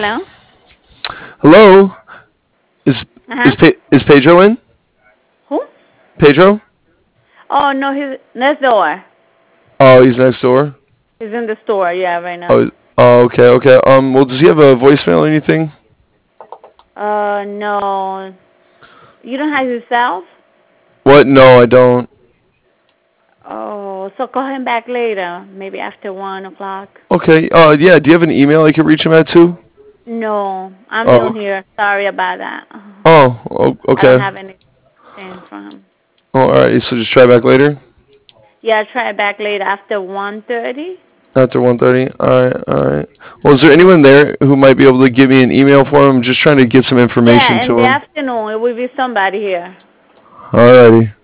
Hello? Hello? Is Uh-huh. is Pedro in? Who? Pedro? Oh, no, he's next door. Oh, he's next door. He's in the store, yeah, right now. Oh, okay, okay. Well, does he have a voicemail or anything? No. You don't have his cell? What? No, I don't. Oh, so call him back later, maybe after 1 o'clock. Okay. Yeah. Do you have an email I could reach him at too? No, I'm new Oh. here. Sorry about that. Oh. I don't Okay. have anything from him. Oh, all right. So just try back later Yeah, try it back later after 1:30. after 1:30. All right. All right. Well, is there anyone there who might be able to give me an email for him? I'm just trying to get some information Yeah, in to the him. afternoon, it will be somebody here. All righty.